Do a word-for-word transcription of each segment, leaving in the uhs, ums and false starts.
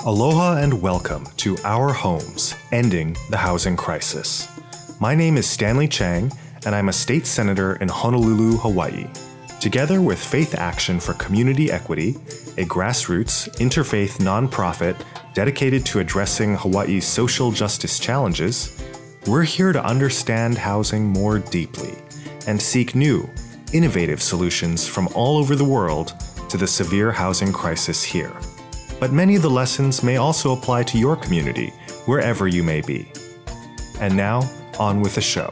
Aloha and welcome to Our Homes, Ending the Housing Crisis. My name is Stanley Chang, and I'm a state senator in Honolulu, Hawaii. Together with Faith Action for Community Equity, a grassroots, interfaith nonprofit dedicated to addressing Hawaii's social justice challenges, we're here to understand housing more deeply and seek new, innovative solutions from all over the world to the severe housing crisis here. But many of the lessons may also apply to your community, wherever you may be. And now, on with the show.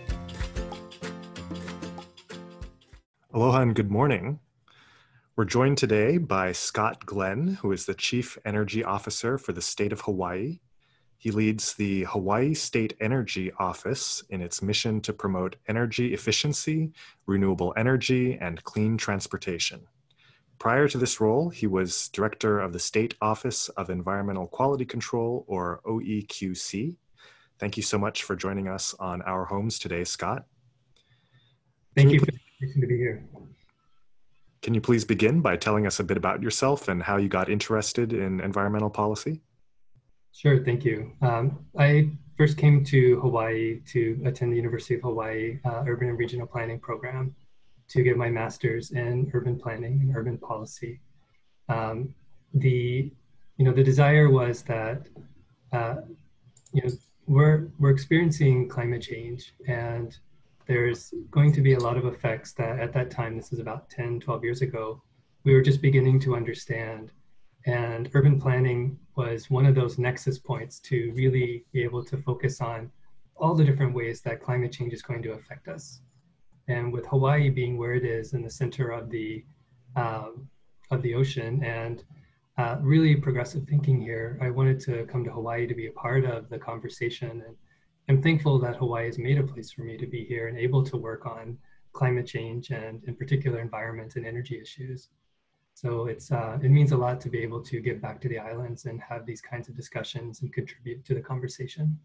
Aloha and good morning. We're joined today by Scott Glenn, who is the Chief Energy Officer for the state of Hawaii. He leads the Hawaii State Energy Office in its mission to promote energy efficiency, renewable energy, and clean transportation. Prior to this role, he was director of the State Office of Environmental Quality Control, or O E Q C. Thank you so much for joining us on Our Homes today, Scott. Thank you for the invitation to be here. Can you please begin by telling us a bit about yourself and how you got interested in environmental policy? Sure, thank you. Um, I first came to Hawaii to attend the University of Hawaii uh, Urban and Regional Planning program to get my master's in urban planning and urban policy. Um, the, you know, the desire was that, uh, you know, we're, we're experiencing climate change, and there's going to be a lot of effects that at that time, this is about ten, twelve years ago, we were just beginning to understand. And urban planning was one of those nexus points to really be able to focus on all the different ways that climate change is going to affect us. And with Hawaii being where it is in the center of the um, of the ocean and uh, really progressive thinking here, I wanted to come to Hawaii to be a part of the conversation. And I'm thankful that Hawaii has made a place for me to be here and able to work on climate change and in particular environment and energy issues. So it's uh, it means a lot to be able to get back to the islands and have these kinds of discussions and contribute to the conversation.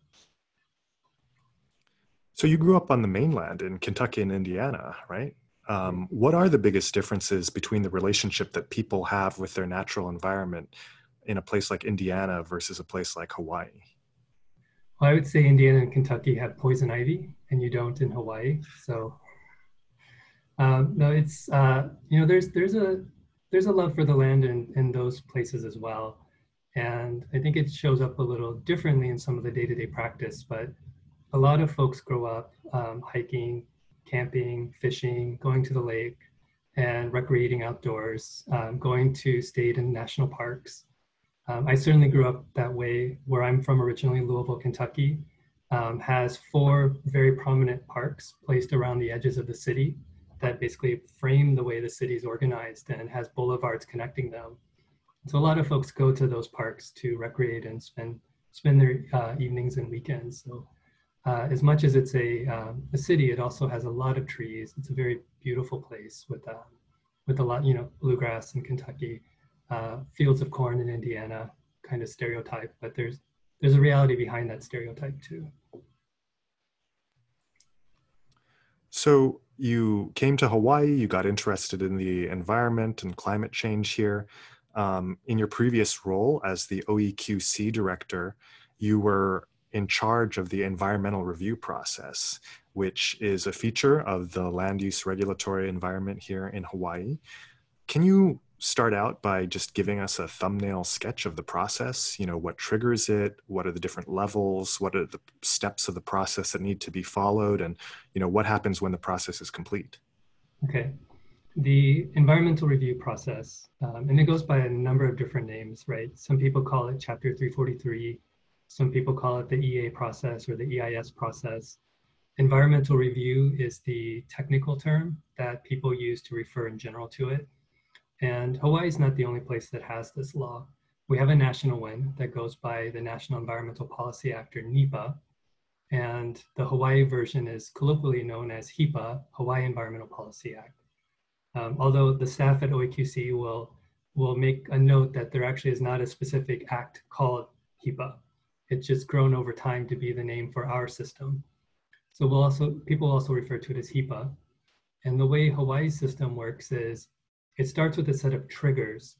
So you grew up on the mainland in Kentucky and Indiana, right? Um, what are the biggest differences between the relationship that people have with their natural environment in a place like Indiana versus a place like Hawaii? Well, I would say Indiana and Kentucky have poison ivy, and you don't in Hawaii. So um, no, it's uh, you know there's there's a there's a love for the land in in those places as well, and I think it shows up a little differently in some of the day-to-day practice, but a lot of folks grow up um, hiking, camping, fishing, going to the lake, and recreating outdoors, um, going to state and national parks. Um, I certainly grew up that way. Where I'm from originally, Louisville, Kentucky, um, has four very prominent parks placed around the edges of the city that basically frame the way the city is organized and has boulevards connecting them. So a lot of folks go to those parks to recreate and spend, spend their uh, evenings and weekends. So. Uh, as much as it's a, um, a city, it also has a lot of trees. It's a very beautiful place with, uh, with a lot, you know, bluegrass in Kentucky, uh, fields of corn in Indiana, kind of stereotype, but there's, there's a reality behind that stereotype too. So you came to Hawaii, you got interested in the environment and climate change here. Um, in your previous role as the O E Q C director, you were in charge of the environmental review process, which is a feature of the land use regulatory environment here in Hawaii. Can you start out by just giving us a thumbnail sketch of the process? You know, what triggers it? What are the different levels? What are the steps of the process that need to be followed? And, you know, what happens when the process is complete? Okay. The environmental review process, um, and it goes by a number of different names, right? Some people call it Chapter three forty-three. Some people call it the E A process or the E I S process. Environmental review is the technical term that people use to refer in general to it. And Hawaii is not the only place that has this law. We have a national one that goes by the National Environmental Policy Act, or NEPA. And the Hawaii version is colloquially known as HEPA, Hawaii Environmental Policy Act. Um, although the staff at O E Q C will, will make a note that there actually is not a specific act called HEPA. It's just grown over time to be the name for our system. So we'll also, people also refer to it as HEPA. And the way Hawaii's system works is it starts with a set of triggers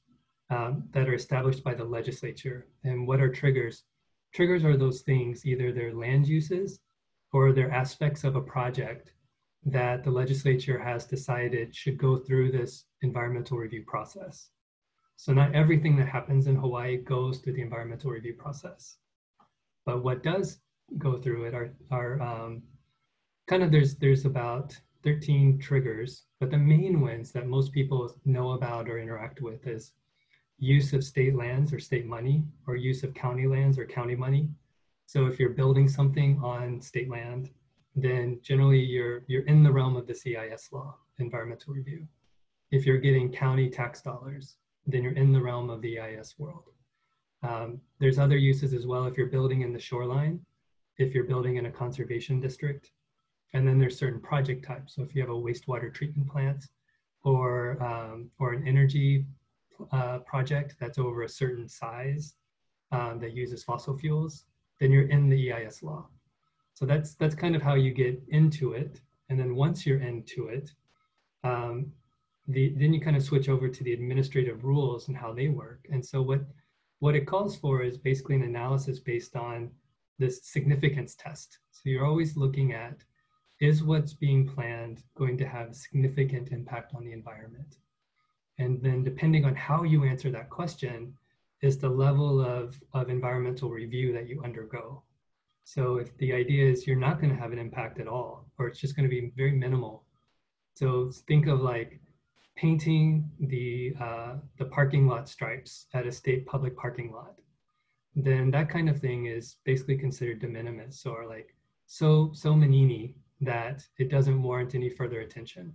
um, that are established by the legislature. And what are triggers? Triggers are those things, either they're land uses or they're aspects of a project that the legislature has decided should go through this environmental review process. So not everything that happens in Hawaii goes through the environmental review process. But what does go through it are, are um, kind of, there's, there's about thirteen triggers, but the main ones that most people know about or interact with is use of state lands or state money, or use of county lands or county money. So if you're building something on state land, then generally you're, you're in the realm of the C I S law, environmental review. If you're getting county tax dollars, then you're in the realm of the E I S world. Um, there's other uses as well if you're building in the shoreline, if you're building in a conservation district, and then there's certain project types. So if you have a wastewater treatment plant or, um, or an energy uh, project that's over a certain size um, that uses fossil fuels, then you're in the E I S law. So that's, that's kind of how you get into it. And then once you're into it, um, the, then you kind of switch over to the administrative rules and how they work. And so what, what it calls for is basically an analysis based on this significance test. So you're always looking at, is what's being planned going to have a significant impact on the environment? And then depending on how you answer that question is the level of, of environmental review that you undergo. So if the idea is you're not going to have an impact at all, or it's just going to be very minimal. So think of like painting the, uh, the parking lot stripes at a state public parking lot. Then that kind of thing is basically considered de minimis, or like so, so manini that it doesn't warrant any further attention.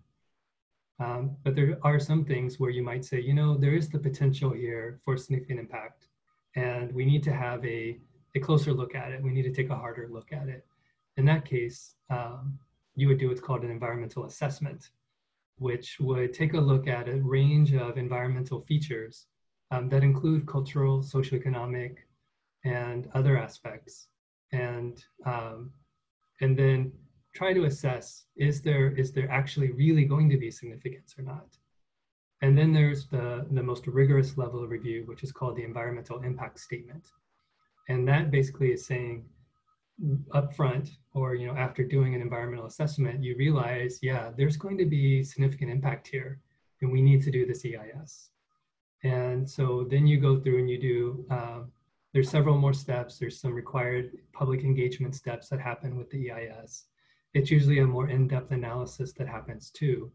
Um, but there are some things where you might say, you know, there is the potential here for significant impact, and we need to have a, a closer look at it. We need to take a harder look at it. In that case, um, you would do what's called an environmental assessment, which would take a look at a range of environmental features um, that include cultural, socioeconomic, and other aspects. And, um, and then try to assess, is there, is there actually really going to be significance or not? And then there's the, the most rigorous level of review, which is called the environmental impact statement. And that basically is saying upfront, or you know, after doing an environmental assessment, you realize, yeah, there's going to be significant impact here, and we need to do this E I S. And so then you go through and you do, uh, there's several more steps. There's some required public engagement steps that happen with the E I S. It's usually a more in-depth analysis that happens too.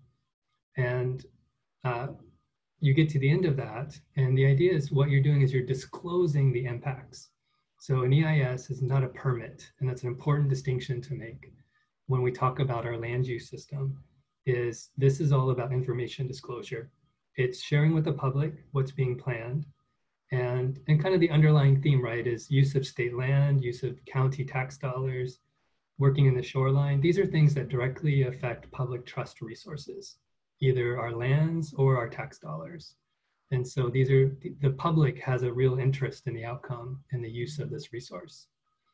And uh, you get to the end of that, and the idea is what you're doing is you're disclosing the impacts. So an E I S is not a permit, and that's an important distinction to make when we talk about our land use system, is this is all about information disclosure. It's sharing with the public what's being planned, and, and kind of the underlying theme, right, is use of state land, use of county tax dollars, working in the shoreline. These are things that directly affect public trust resources, either our lands or our tax dollars. And so these are, the public has a real interest in the outcome and the use of this resource.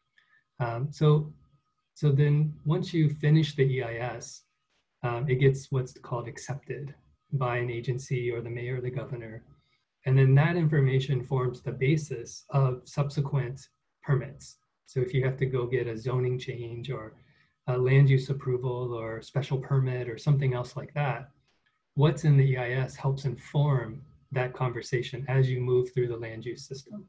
Um, so, so then once you finish the E I S, um, it gets what's called accepted by an agency or the mayor or the governor. And then that information forms the basis of subsequent permits. So if you have to go get a zoning change or a land use approval or special permit or something else like that, what's in the E I S helps inform that conversation as you move through the land use system.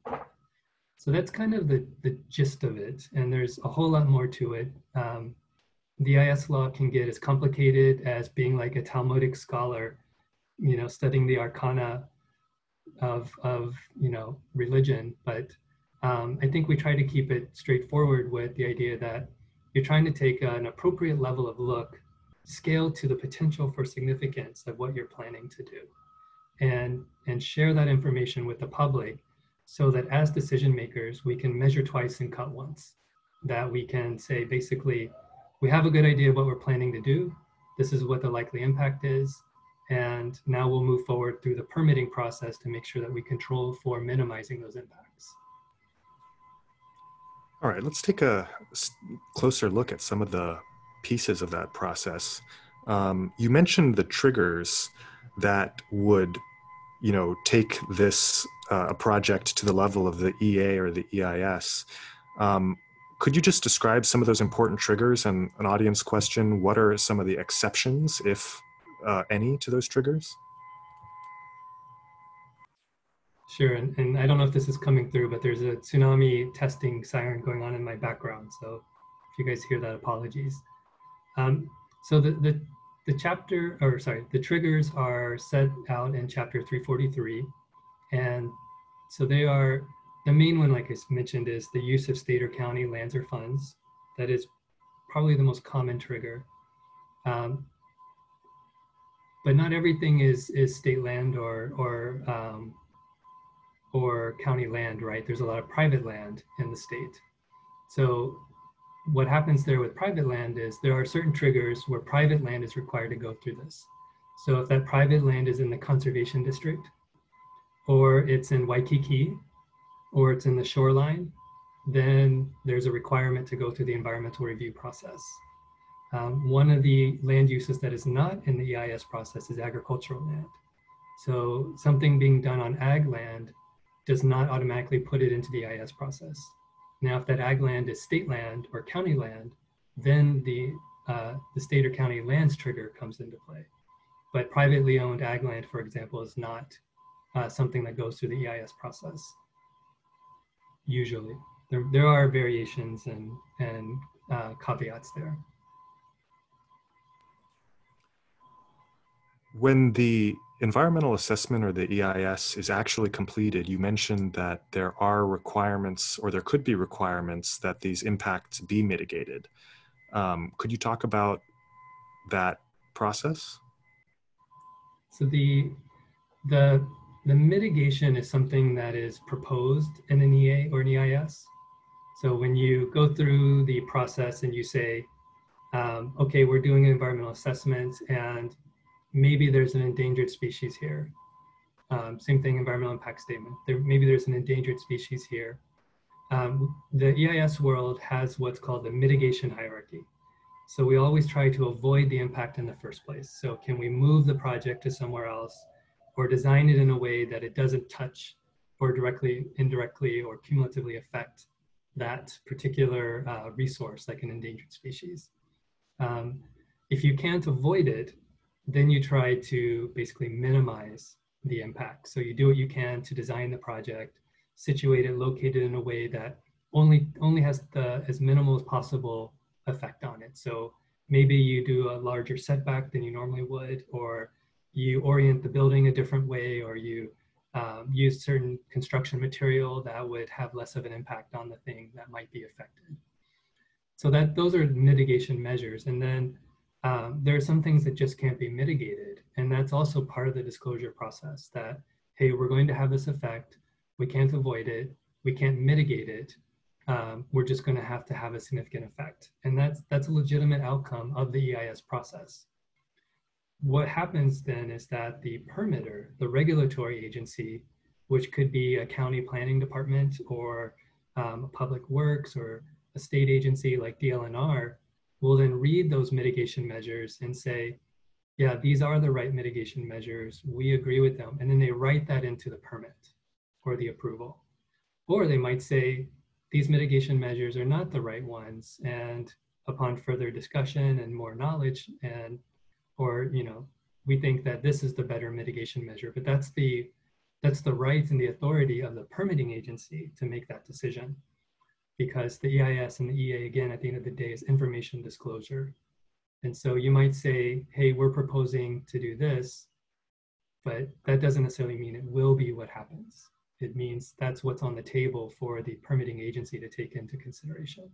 So that's kind of the, the gist of it. And there's a whole lot more to it. Um, the E I S law can get as complicated as being like a Talmudic scholar, you know, studying the arcana of, of you know, religion. But um, I think we try to keep it straightforward with the idea that you're trying to take an appropriate level of look, scale to the potential for significance of what you're planning to do, and, and share that information with the public so that as decision makers, we can measure twice and cut once. That we can say, basically, we have a good idea of what we're planning to do. This is what the likely impact is. And now we'll move forward through the permitting process to make sure that we control for minimizing those impacts. All right, let's take a closer look at some of the pieces of that process. Um, you mentioned the triggers that would you know, take this uh, project to the level of the E A or the E I S. Um, could you just describe some of those important triggers and an audience question? What are some of the exceptions, if uh, any, to those triggers? Sure, and, and I don't know if this is coming through, but there's a tsunami testing siren going on in my background. So if you guys hear that, apologies. Um, so the, the, the chapter, or sorry, the triggers are set out in chapter three forty-three. And so they are, the main one, like I mentioned, is the use of state or county lands or funds. That is probably the most common trigger. Um, but not everything is, is state land or, or um, or county land, right? There's a lot of private land in the state. So what happens there with private land is there are certain triggers where private land is required to go through this. So if that private land is in the conservation district, or it's in Waikiki, or it's in the shoreline, then there's a requirement to go through the environmental review process. Um, one of the land uses that is not in the E I S process is agricultural land. So something being done on ag land does not automatically put it into the E I S process. Now, if that ag land is state land or county land, then the, uh, the state or county lands trigger comes into play. But privately owned ag land, for example, is not uh, something that goes through the E I S process. Usually, there, there are variations and, and uh, caveats there. When the environmental assessment or the E I S is actually completed, you mentioned that there are requirements, or there could be requirements, that these impacts be mitigated. Um, could you talk about that process? So the, the, the mitigation is something that is proposed in an E A or an E I S. So when you go through the process and you say, um, okay, we're doing an environmental assessment and maybe there's an endangered species here. Um, same thing, environmental impact statement. There, maybe there's an endangered species here. Um, the E I S world has what's called the mitigation hierarchy. So we always try to avoid the impact in the first place. So can we move the project to somewhere else, or design it in a way that it doesn't touch or directly, indirectly, or cumulatively affect that particular uh, resource, like an endangered species. Um, if you can't avoid it, then you try to basically minimize the impact. So you do what you can to design the project, situate it, locate it in a way that only, only has the as minimal as possible effect on it. So maybe you do a larger setback than you normally would, or you orient the building a different way, or you um, use certain construction material that would have less of an impact on the thing that might be affected. So that those are mitigation measures. And then um, there are some things that just can't be mitigated. And that's also part of the disclosure process, that, hey, we're going to have this effect. We can't avoid it. We can't mitigate it. Um, we're just going to have to have a significant effect. And that's, that's a legitimate outcome of the E I S process. What happens then is that the permitter, the regulatory agency, which could be a county planning department or um, a public works or a state agency like D L N R, will then read those mitigation measures and say, yeah, these are the right mitigation measures. We agree with them. And then they write that into the permit or the approval. Or they might say, these mitigation measures are not the right ones. And upon further discussion and more knowledge, and, or, you know, we think that this is the better mitigation measure, but that's the, that's the right and the authority of the permitting agency to make that decision. Because the E I S and the E A, again, at the end of the day, is information disclosure. And so you might say, hey, we're proposing to do this, but that doesn't necessarily mean it will be what happens. It means that's what's on the table for the permitting agency to take into consideration.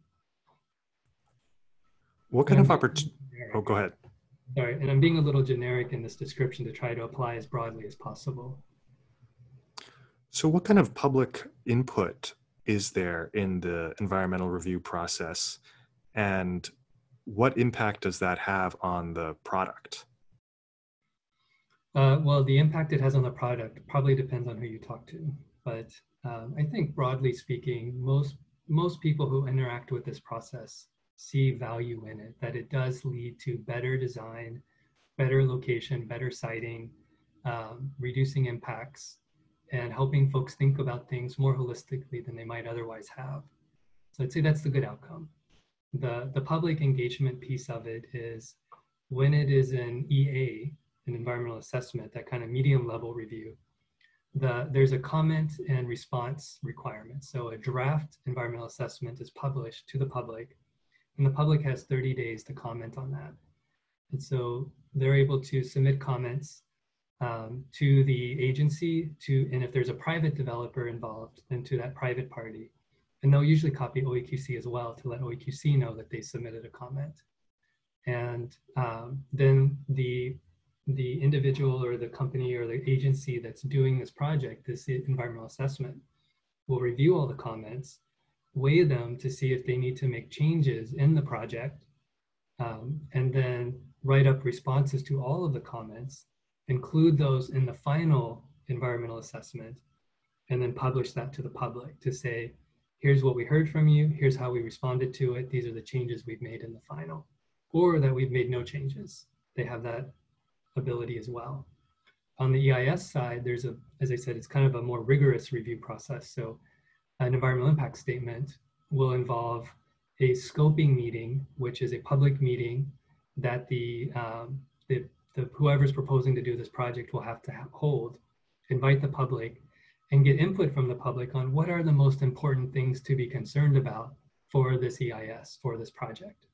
What kind of opportunity? Oh, go ahead. Sorry, and I'm being a little generic in this description to try to apply as broadly as possible. So what kind of public input is there in the environmental review process, and what impact does that have on the product? Uh, well, the impact it has on the product probably depends on who you talk to. But um, I think broadly speaking, most, most people who interact with this process see value in it, that it does lead to better design, better location, better siting, um, reducing impacts, and helping folks think about things more holistically than they might otherwise have. So I'd say that's the good outcome. The, the public engagement piece of it is when it is an E A, an environmental assessment, that kind of medium level review, the, there's a comment and response requirement. So a draft environmental assessment is published to the public, and the public has thirty days to comment on that. And so they're able to submit comments um, to the agency, to, and if there's a private developer involved, then to that private party. And they'll usually copy O E Q C as well to let O E Q C know that they submitted a comment. And um, then the, the individual or the company or the agency that's doing this project, this environmental assessment, will review all the comments, weigh them to see if they need to make changes in the project, um, and then write up responses to all of the comments, include those in the final environmental assessment, and then publish that to the public to say, here's what we heard from you, here's how we responded to it, these are the changes we've made in the final, or that we've made no changes. They have that ability as well. On the E I S side, there's a, as I said, it's kind of a more rigorous review process. So an environmental impact statement will involve a scoping meeting, which is a public meeting that the, um, the, the whoever's proposing to do this project will have to have, hold, invite the public, and get input from the public on what are the most important things to be concerned about for this E I S, for this project.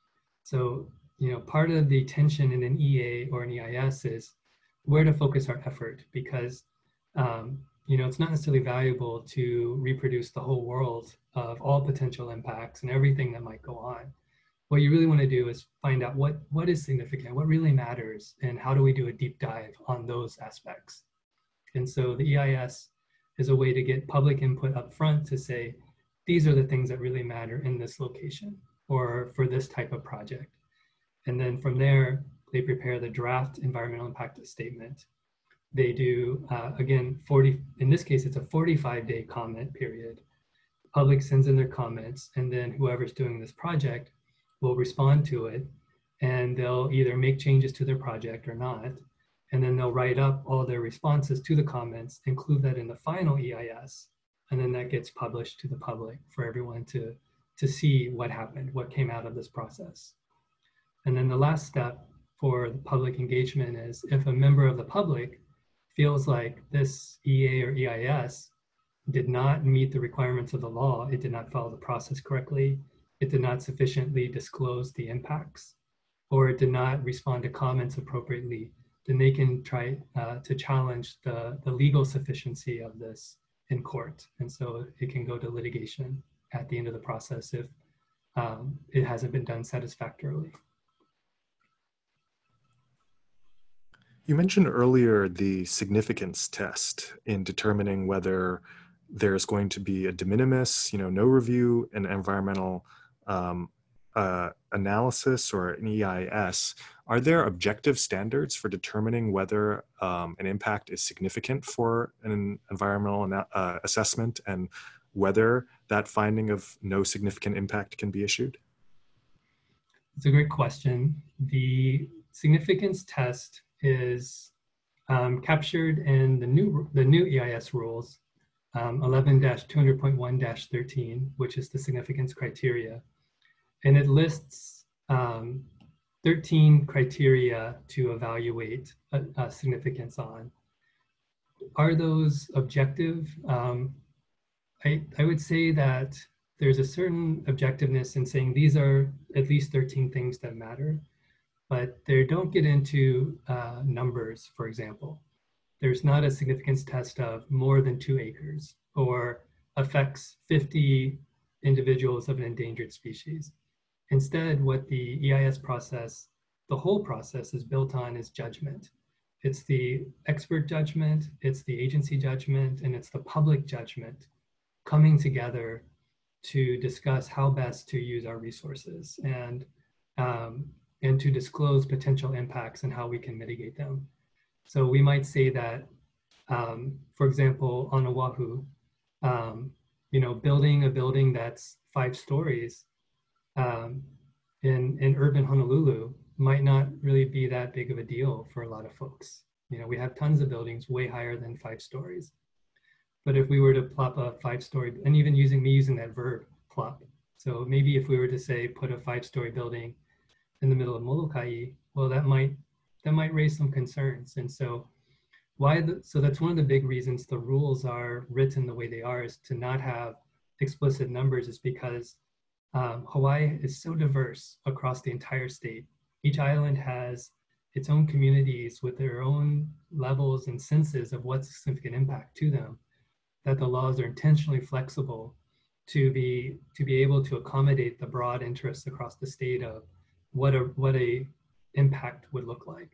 So, you know, part of the tension in an E A or an E I S is where to focus our effort, because, um, you know, it's not necessarily valuable to reproduce the whole world of all potential impacts and everything that might go on. What you really want to do is find out what, what is significant, what really matters, and how do we do a deep dive on those aspects. And so the E I S is a way to get public input up front to say, these are the things that really matter in this location or for this type of project. And then from there, they prepare the draft environmental impact statement. They do, uh, again, forty, in this case, it's a forty-five day comment period. The public sends in their comments, and then whoever's doing this project will respond to it, and they'll either make changes to their project or not. And then they'll write up all their responses to the comments, include that in the final E I S, and then that gets published to the public for everyone to, to see what happened, what came out of this process. And then the last step for the public engagement is if a member of the public feels like this E A or E I S did not meet the requirements of the law, it did not follow the process correctly, it did not sufficiently disclose the impacts, or it did not respond to comments appropriately, then they can try uh, to challenge the, the legal sufficiency of this in court. And so it can go to litigation at the end of the process if um, it hasn't been done satisfactorily. You mentioned earlier the significance test in determining whether there's going to be a de minimis, you know, no review, an environmental um, uh, analysis, or an E I S. Are there objective standards for determining whether um, an impact is significant for an environmental uh, assessment and whether that finding of no significant impact can be issued? It's a great question. The significance test is um, captured in the new, the new E I S rules, um, eleven dash two hundred point one dash thirteen, which is the significance criteria. And it lists um, thirteen criteria to evaluate a, a significance on. Are those objective? Um, I, I would say that there's a certain objectiveness in saying these are at least thirteen things that matter, but they don't get into uh, numbers, for example. There's not a significance test of more than two acres or affects fifty individuals of an endangered species. Instead, what the E I S process, the whole process is built on is judgment. It's the expert judgment, it's the agency judgment, and it's the public judgment coming together to discuss how best to use our resources and, um, and to disclose potential impacts and how we can mitigate them. So we might say that, um, for example, on Oahu, um, you know, building a building that's five stories um, in, in urban Honolulu might not really be that big of a deal for a lot of folks. You know, we have tons of buildings way higher than five stories. But if we were to plop a five-story, and even using me using that verb, plop. So maybe if we were to say put a five-story building in the middle of Molokai, well, that might that might raise some concerns. And so why? The, so that's one of the big reasons the rules are written the way they are, is to not have explicit numbers, is because um, Hawaii is so diverse across the entire state. Each island has its own communities with their own levels and senses of what's a significant impact to them, that the laws are intentionally flexible to be to be able to accommodate the broad interests across the state of what a what a impact would look like.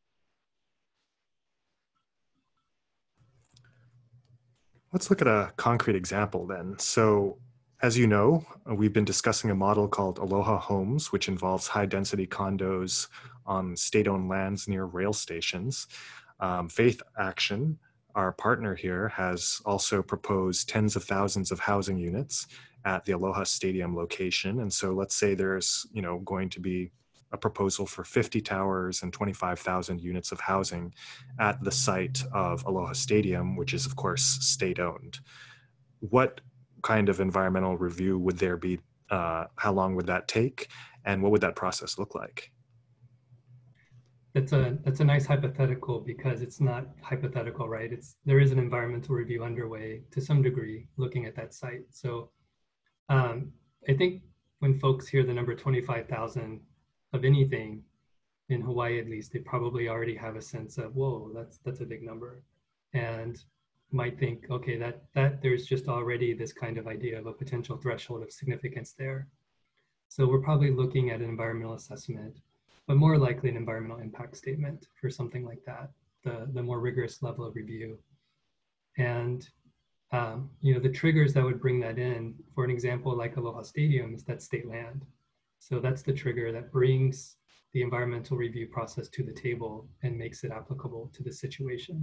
Let's look at a concrete example then. So, as you know, we've been discussing a model called Aloha Homes, which involves high-density condos on state-owned lands near rail stations. Um, Faith Action, our partner here, has also proposed tens of thousands of housing units at the Aloha Stadium location. And so let's say there's, you know, going to be a proposal for fifty towers and twenty-five thousand units of housing at the site of Aloha Stadium, which is of course state-owned. What kind of environmental review would there be? Uh, how long would that take? And what would that process look like? That's a that's a nice hypothetical, because it's not hypothetical, right? It's there is an environmental review underway to some degree looking at that site. So um, I think when folks hear the number twenty-five thousand of anything in Hawaii, at least, they probably already have a sense of, whoa, that's that's a big number, and might think, okay, that that there's just already this kind of idea of a potential threshold of significance there. So we're probably looking at an environmental assessment, but more likely an environmental impact statement for something like that, the, the more rigorous level of review. And um, you know, the triggers that would bring that in, for an example, like Aloha Stadium, is that state land. So that's the trigger that brings the environmental review process to the table and makes it applicable to the situation.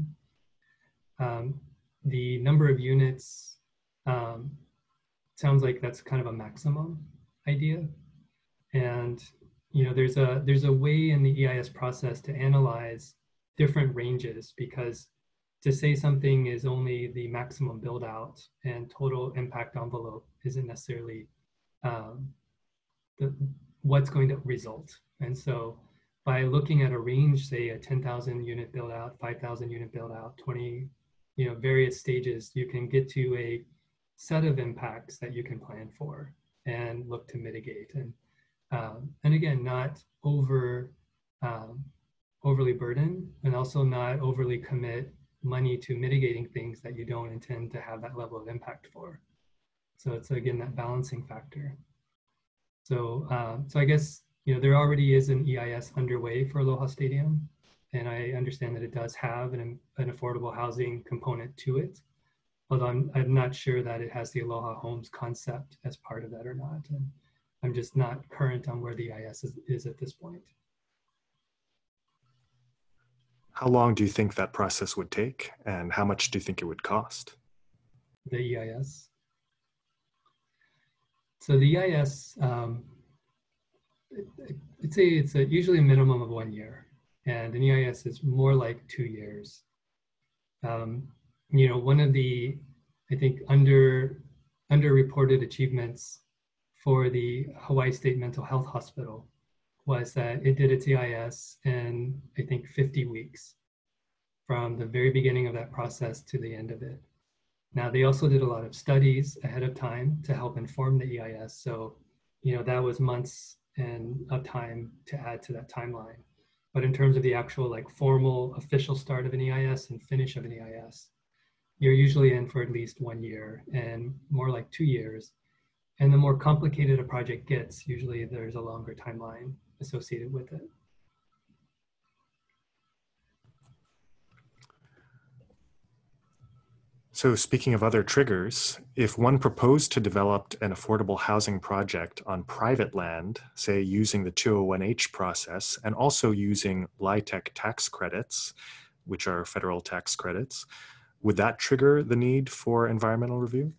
Um, the number of units um, sounds like that's kind of a maximum idea. And you know, there's a there's a way in the E I S process to analyze different ranges, because to say something is only the maximum build out and total impact envelope isn't necessarily um, the, what's going to result. And so by looking at a range, say a ten thousand unit build out, five thousand unit build out, twenty, you know, various stages, you can get to a set of impacts that you can plan for and look to mitigate. And um, and again, not over um, overly burden, and also not overly commit money to mitigating things that you don't intend to have that level of impact for. So it's again that balancing factor. So um, so I guess, you know, there already is an E I S underway for Aloha Stadium, and I understand that it does have an, an affordable housing component to it, although I'm, I'm not sure that it has the Aloha Homes concept as part of that or not. And I'm just not current on where the E I S is, is at this point. How long do you think that process would take, and how much do you think it would cost? The E I S. So the E I S, um, I'd say it's a, usually a minimum of one year, and an E I S is more like two years. Um, you know, one of the, I think, under underreported achievements for the Hawaii State Mental Health Hospital was that it did its E I S in, I think, fifty weeks from the very beginning of that process to the end of it. Now, they also did a lot of studies ahead of time to help inform the E I S. So, you know, that was months and of time to add to that timeline. But in terms of the actual like formal official start of an E I S and finish of an E I S, you're usually in for at least one year and more like two years. And the more complicated a project gets, usually there's a longer timeline associated with it. So speaking of other triggers, if one proposed to develop an affordable housing project on private land, say using the two oh one H process and also using LIHTC tax credits, which are federal tax credits, would that trigger the need for environmental review?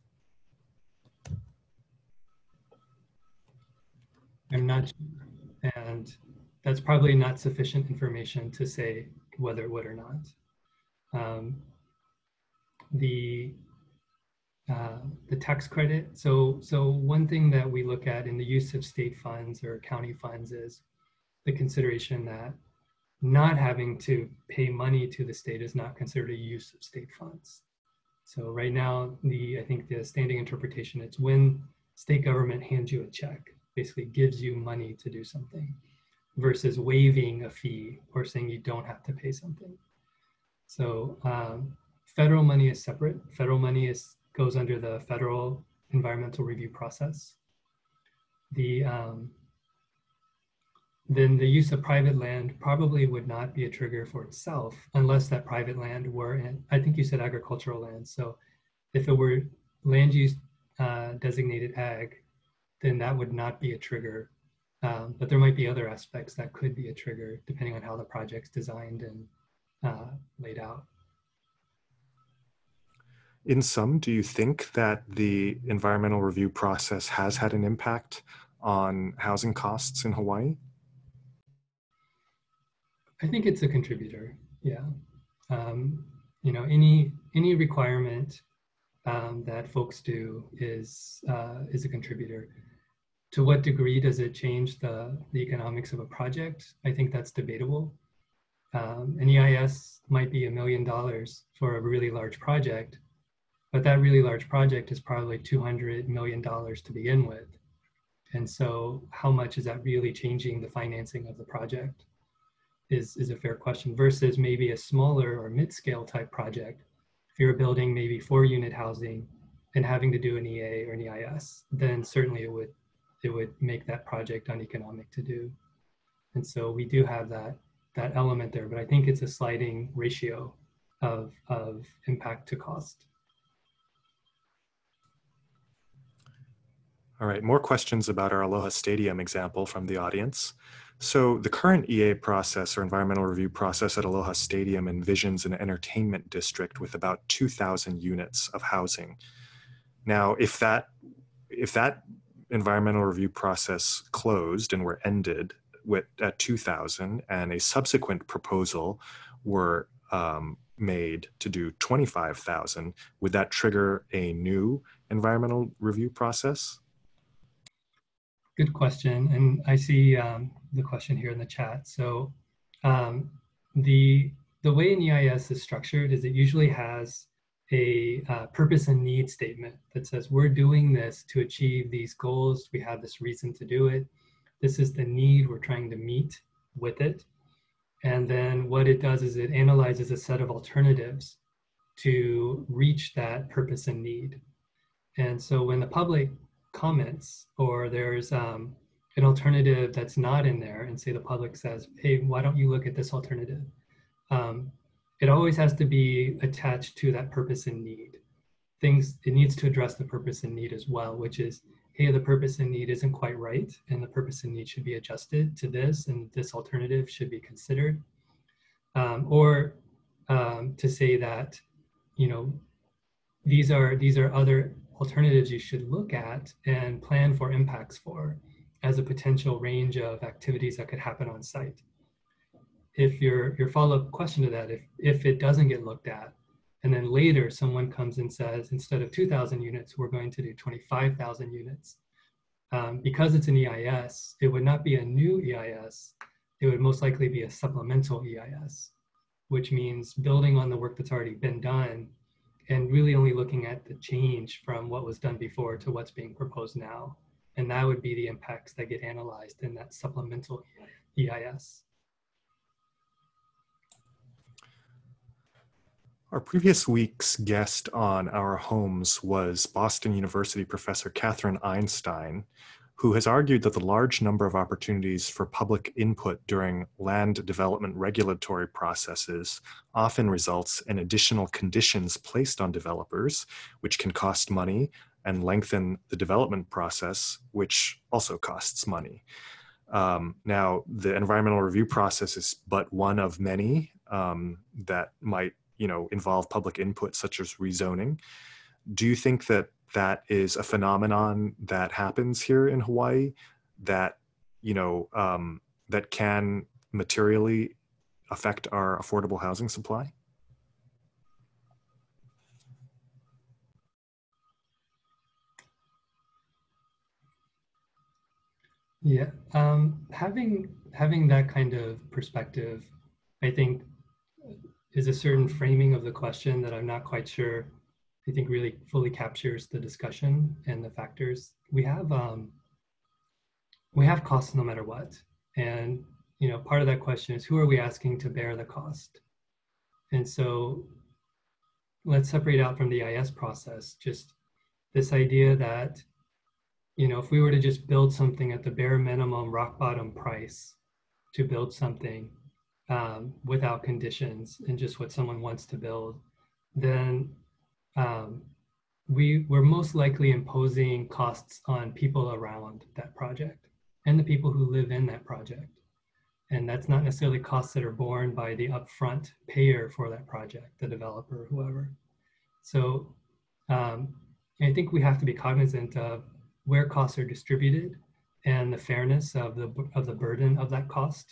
I'm not sure. And that's probably not sufficient information to say whether it would or not. Um, the uh, the tax credit. So so one thing that we look at in the use of state funds or county funds is the consideration that not having to pay money to the state is not considered a use of state funds. So right now, the I think the standing interpretation, it's when state government hands you a check, basically gives you money to do something, versus waiving a fee or saying you don't have to pay something. So um, federal money is separate. Federal money is goes under the federal environmental review process. The um, then the use of private land probably would not be a trigger for itself unless that private land were in, I think you said agricultural land. So if it were land use uh, designated ag, then that would not be a trigger. Um, but there might be other aspects that could be a trigger depending on how the project's designed and uh, laid out. In sum, do you think that the environmental review process has had an impact on housing costs in Hawaii? I think it's a contributor, yeah. Um, you know, any any requirement um, that folks do is uh, is a contributor. To what degree does it change the, the economics of a project? I think that's debatable. Um, an E I S might be a million dollars for a really large project, but that really large project is probably two hundred million dollars to begin with. And so how much is that really changing the financing of the project is, is a fair question, versus maybe a smaller or mid-scale type project. If you're building maybe four unit housing and having to do an E A or an E I S, then certainly it would, it would make that project uneconomic to do. And so we do have that, that element there, but I think it's a sliding ratio of, of impact to cost. All right, more questions about our Aloha Stadium example from the audience. So the current E A process or environmental review process at Aloha Stadium envisions an entertainment district with about two thousand units of housing. Now, if that, if that environmental review process closed and were ended with, at two thousand and a subsequent proposal were um, made to do twenty-five thousand, would that trigger a new environmental review process? Good question, and I see um, the question here in the chat. So um, the, the way an E I S is structured is it usually has a uh, purpose and need statement that says we're doing this to achieve these goals, we have this reason to do it, this is the need we're trying to meet with it. And then what it does is it analyzes a set of alternatives to reach that purpose and need. And so when the public comments or there's um, an alternative that's not in there, and say the public says, hey, why don't you look at this alternative? Um, it always has to be attached to that purpose and need. Things, it needs to address the purpose and need as well, which is, hey, the purpose and need isn't quite right, and the purpose and need should be adjusted to this, and this alternative should be considered. Um, or um, to say that, you know, these are, these are other alternatives you should look at and plan for impacts for as a potential range of activities that could happen on site. If your, your follow-up question to that, if, if it doesn't get looked at, and then later someone comes and says, instead of two thousand units, we're going to do twenty-five thousand units. Um, because it's an E I S, it would not be a new E I S, it would most likely be a supplemental E I S, which means building on the work that's already been done and really only looking at the change from what was done before to what's being proposed now. And that would be the impacts that get analyzed in that supplemental E I S. Our previous week's guest on Our Homes was Boston University professor Catherine Einstein, who has argued that the large number of opportunities for public input during land development regulatory processes often results in additional conditions placed on developers, which can cost money and lengthen the development process, which also costs money. Um, now, the environmental review process is but one of many um, that might, you know, involve public input, such as rezoning. Do you think that that is a phenomenon that happens here in Hawaii that, you know, um, that can materially affect our affordable housing supply? Yeah, um, having having that kind of perspective, I think, is a certain framing of the question that I'm not quite sure I think really fully captures the discussion and the factors. We have um, we have costs no matter what, and you know part of that question is who are we asking to bear the cost? And so let's separate out from the I S process just this idea that you know if we were to just build something at the bare minimum rock bottom price to build something um, without conditions and just what someone wants to build, then um, we we're most likely imposing costs on people around that project and the people who live in that project. And that's not necessarily costs that are borne by the upfront payer for that project, the developer, whoever. So um, I think we have to be cognizant of where costs are distributed and the fairness of the of the burden of that cost,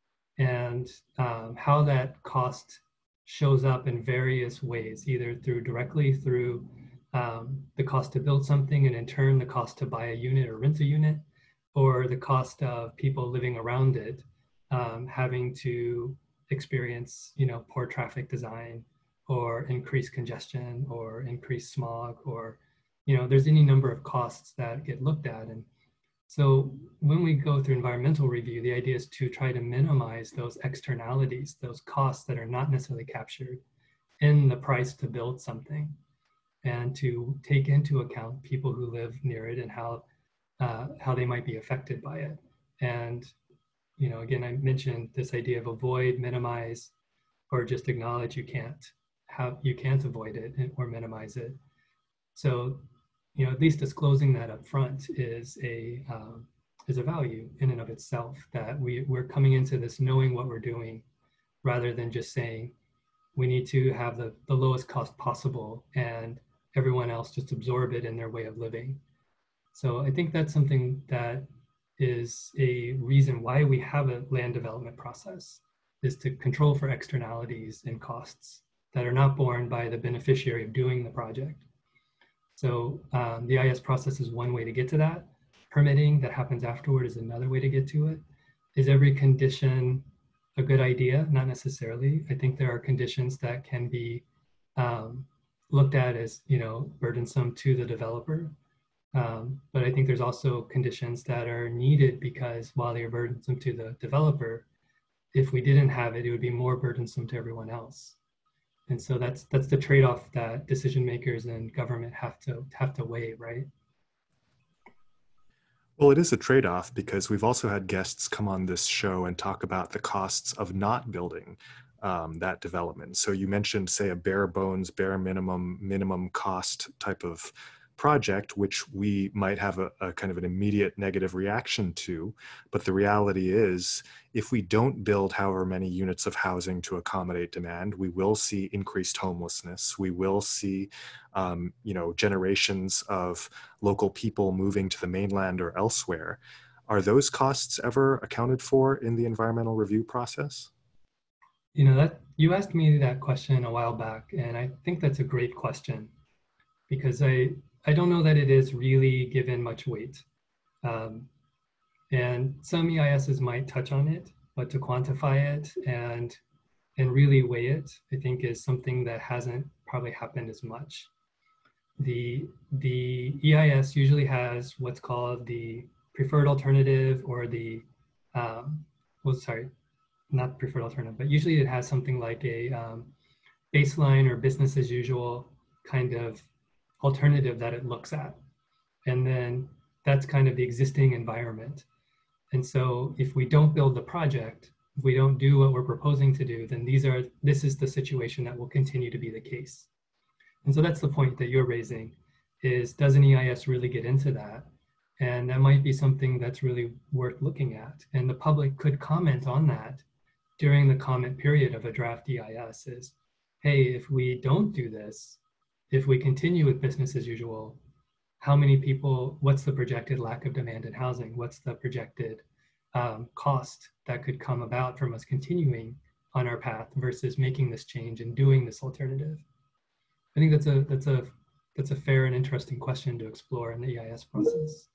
and um, how that cost shows up in various ways, either through directly through um, the cost to build something, and in turn the cost to buy a unit or rent a unit, or the cost of people living around it um, having to experience, you know, poor traffic design, or increased congestion, or increased smog, or, you know, there's any number of costs that get looked at. And so when we go through environmental review, the idea is to try to minimize those externalities, those costs that are not necessarily captured in the price to build something, and to take into account people who live near it and how uh, how they might be affected by it. And you know, again, I mentioned this idea of avoid, minimize, or just acknowledge you can't have you can't avoid it or minimize it. So, you know, at least disclosing that up front is a um, is a value in and of itself, that we we're coming into this knowing what we're doing, rather than just saying we need to have the, the lowest cost possible and everyone else just absorb it in their way of living. So I think that's something that is a reason why we have a land development process, is to control for externalities and costs that are not borne by the beneficiary of doing the project. So um, the I S process is one way to get to that. Permitting that happens afterward is another way to get to it. Is every condition a good idea? Not necessarily. I think there are conditions that can be um, looked at as, you know, burdensome to the developer. Um, but I think there's also conditions that are needed, because while they're burdensome to the developer, if we didn't have it, it would be more burdensome to everyone else. And so that's that's the trade-off that decision makers and government have to have to weigh, right? Well, it is a trade-off, because we've also had guests come on this show and talk about the costs of not building um, that development. So you mentioned, say, a bare bones, bare minimum, minimum cost type of project, which we might have a, a kind of an immediate negative reaction to. But the reality is, if we don't build however many units of housing to accommodate demand, we will see increased homelessness. We will see, um, you know, generations of local people moving to the mainland or elsewhere. Are those costs ever accounted for in the environmental review process? You know, that you asked me that question a while back, and I think that's a great question, because I I don't know that it is really given much weight. Um, and some E I Ss might touch on it, but to quantify it and and really weigh it, I think is something that hasn't probably happened as much. The, the E I S usually has what's called the preferred alternative, or the, um, well, sorry, not preferred alternative, but usually it has something like a um, baseline or business as usual kind of alternative that it looks at. And then that's kind of the existing environment. And so if we don't build the project, if we don't do what we're proposing to do, then these are, this is the situation that will continue to be the case. And so that's the point that you're raising, is does an E I S really get into that? And that might be something that's really worth looking at. And the public could comment on that during the comment period of a draft E I S, is, hey, if we don't do this, if we continue with business as usual, how many people, what's the projected lack of demand in housing? What's the projected um, cost that could come about from us continuing on our path versus making this change and doing this alternative? I think that's a that's a that's a fair and interesting question to explore in the E I S process.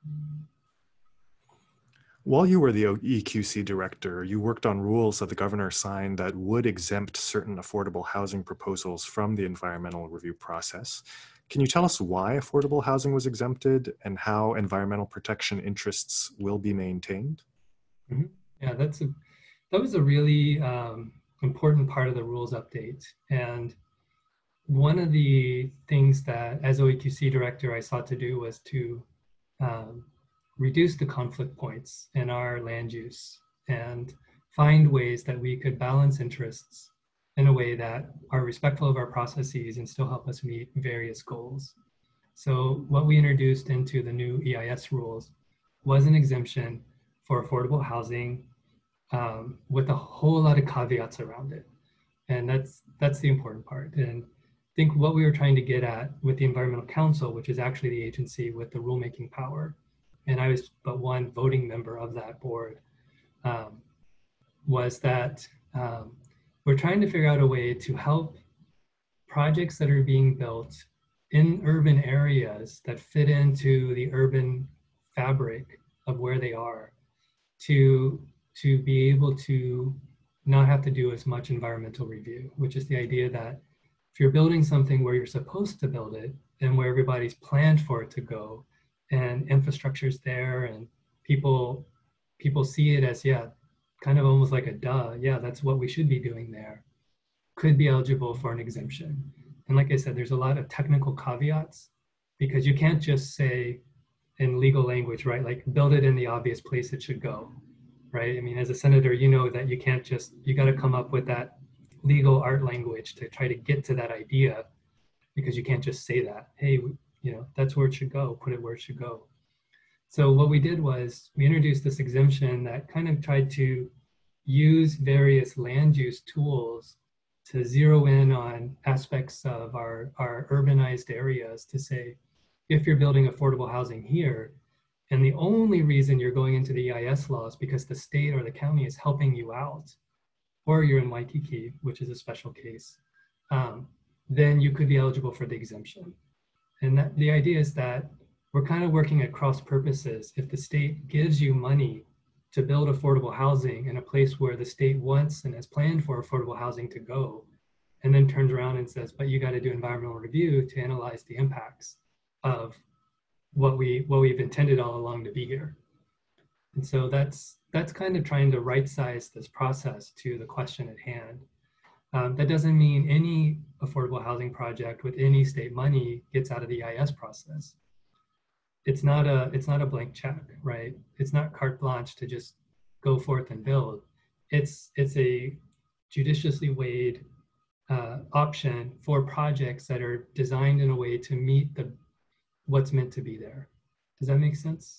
While you were the E Q C director, you worked on rules that the governor signed that would exempt certain affordable housing proposals from the environmental review process. Can you tell us why affordable housing was exempted and how environmental protection interests will be maintained? Mm-hmm. Yeah, that's a, that was a really um, important part of the rules update. And one of the things that as O E Q C director I sought to do was to um, reduce the conflict points in our land use and find ways that we could balance interests in a way that are respectful of our processes and still help us meet various goals. So what we introduced into the new E I S rules was an exemption for affordable housing um, with a whole lot of caveats around it. And that's, that's the important part. And I think what we were trying to get at with the Environmental Council, which is actually the agency with the rulemaking power, and I was but one voting member of that board, um, was that um, we're trying to figure out a way to help projects that are being built in urban areas that fit into the urban fabric of where they are to, to be able to not have to do as much environmental review, which is the idea that if you're building something where you're supposed to build it and where everybody's planned for it to go, and infrastructure's there and people people see it as, yeah, kind of almost like a duh, yeah, that's what we should be doing there, could be eligible for an exemption. And like I said, there's a lot of technical caveats because you can't just say in legal language, right, like build it in the obvious place it should go, right? I mean, as a senator, you know that you can't just, you got to come up with that legal art language to try to get to that idea, because you can't just say that, hey, you know, that's where it should go, put it where it should go. So what we did was we introduced this exemption that kind of tried to use various land use tools to zero in on aspects of our, our urbanized areas to say, if you're building affordable housing here, and the only reason you're going into the E I S law is because the state or the county is helping you out, or you're in Waikiki, which is a special case, um, then you could be eligible for the exemption. And that, the idea is that we're kind of working at cross purposes. If the state gives you money to build affordable housing in a place where the state wants and has planned for affordable housing to go, and then turns around and says, but you got to do environmental review to analyze the impacts of what, we, what we've intended all along to be here. And so that's, that's kind of trying to right size this process to the question at hand. Um, that doesn't mean any affordable housing project with any state money gets out of the E I S process. It's not a, it's not a blank check, right? It's not carte blanche to just go forth and build. It's, it's a judiciously weighed uh, option for projects that are designed in a way to meet the, what's meant to be there. Does that make sense?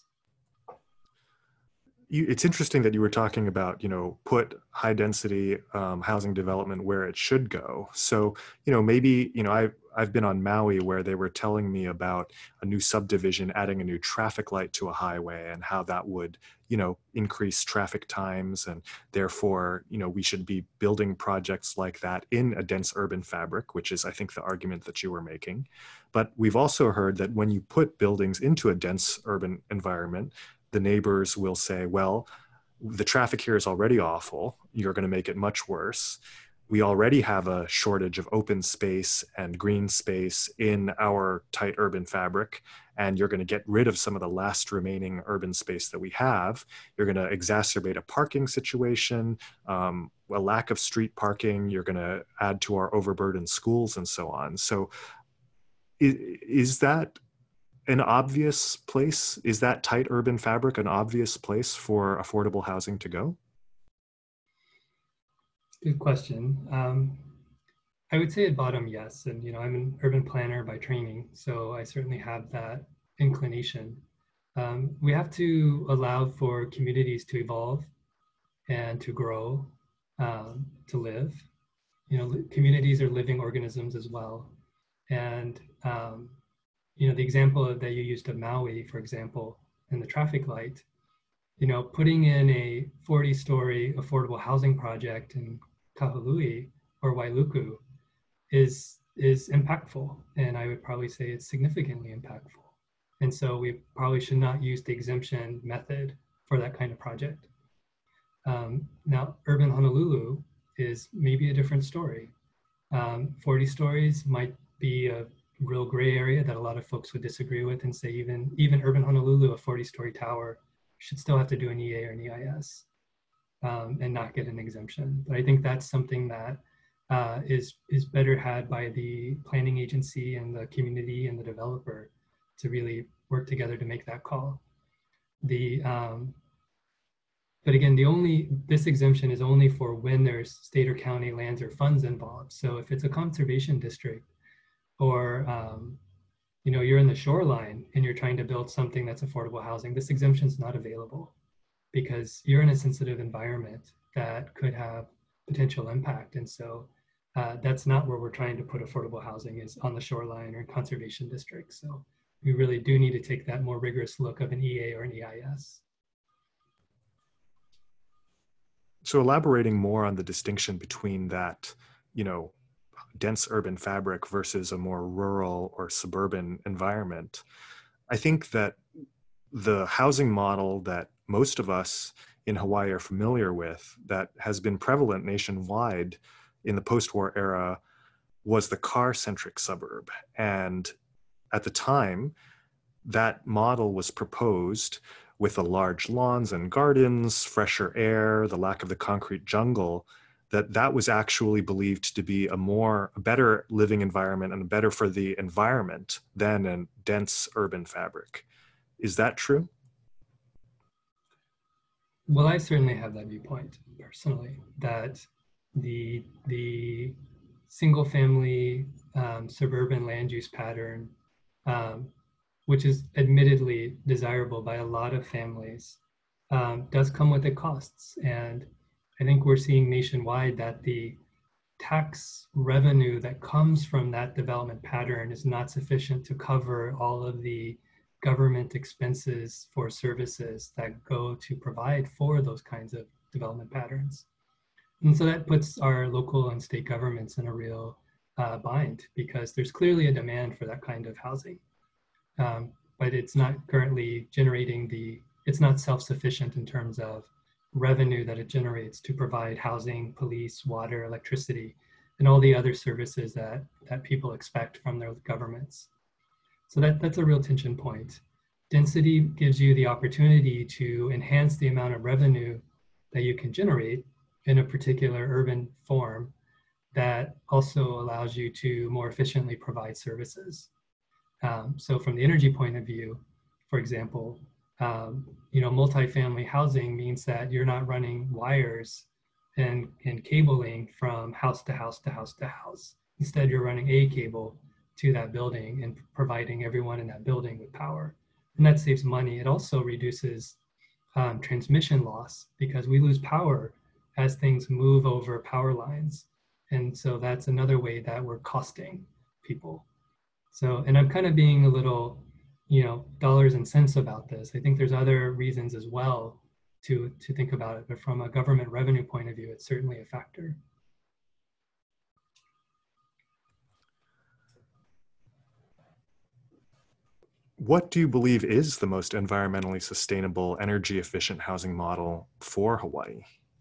You, it's interesting that you were talking about, you know, put high density um, housing development where it should go. So, you know, maybe, you know, I've, I've been on Maui where they were telling me about a new subdivision, adding a new traffic light to a highway and how that would, you know, increase traffic times. And therefore, you know, we should be building projects like that in a dense urban fabric, which is, I think, the argument that you were making. But we've also heard that when you put buildings into a dense urban environment, the neighbors will say, well, the traffic here is already awful. You're going to make it much worse. We already have a shortage of open space and green space in our tight urban fabric, and you're going to get rid of some of the last remaining urban space that we have. You're going to exacerbate a parking situation, um, a lack of street parking. You're going to add to our overburdened schools and so on. So is, is that an obvious place? Is that tight urban fabric an obvious place for affordable housing to go? Good question. Um, I would say at bottom, yes. And, you know, I'm an urban planner by training, so I certainly have that inclination. Um, we have to allow for communities to evolve and to grow, um, to live. You know, communities are living organisms as well. And, um, you know, the example that you used of Maui, for example, and the traffic light, you know, putting in a forty story affordable housing project and Kahului or Wailuku is, is impactful. And I would probably say it's significantly impactful. And so we probably should not use the exemption method for that kind of project. Um, now, urban Honolulu is maybe a different story. Um, forty stories might be a real gray area that a lot of folks would disagree with and say even, even urban Honolulu, a forty story tower, should still have to do an E A or an E I S um, and not get an exemption. But I think that's something that uh, is, is better had by the planning agency and the community and the developer to really work together to make that call. The, um, but again, the only, this exemption is only for when there's state or county lands or funds involved. So if it's a conservation district or, um, you know, you're in the shoreline and you're trying to build something that's affordable housing, this exemption is not available because you're in a sensitive environment that could have potential impact. And so uh, that's not where we're trying to put affordable housing, is on the shoreline or in conservation districts. So we really do need to take that more rigorous look of an E A or an E I S. So elaborating more on the distinction between that, you know, dense urban fabric versus a more rural or suburban environment, I think that the housing model that most of us in Hawaii are familiar with, that has been prevalent nationwide in the post-war era, was the car-centric suburb. And at the time, that model was proposed with the large lawns and gardens, fresher air, the lack of the concrete jungle, that that was actually believed to be a more, a better living environment and better for the environment than a dense urban fabric. Is that true? Well, I certainly have that viewpoint personally, that the, the single family um, suburban land use pattern, um, which is admittedly desirable by a lot of families, um, does come with its costs. And I think we're seeing nationwide that the tax revenue that comes from that development pattern is not sufficient to cover all of the government expenses for services that go to provide for those kinds of development patterns. And so that puts our local and state governments in a real uh, bind, because there's clearly a demand for that kind of housing. Um, but it's not currently generating the, it's not self-sufficient in terms of revenue that it generates to provide housing, police, water, electricity, and all the other services that, that people expect from their governments. So that, that's a real tension point. Density gives you the opportunity to enhance the amount of revenue that you can generate in a particular urban form that also allows you to more efficiently provide services. Um, so from the energy point of view, for example, um, you know, multifamily housing means that you're not running wires and, and cabling from house to house to house to house. Instead, you're running a cable to that building and providing everyone in that building with power. And that saves money. It also reduces um, transmission loss, because we lose power as things move over power lines. And so that's another way that we're costing people. So, and I'm kind of being a little, you know, dollars and cents about this. I think there's other reasons as well to, to think about it, but from a government revenue point of view, it's certainly a factor. What do you believe is the most environmentally sustainable, energy efficient housing model for Hawaii?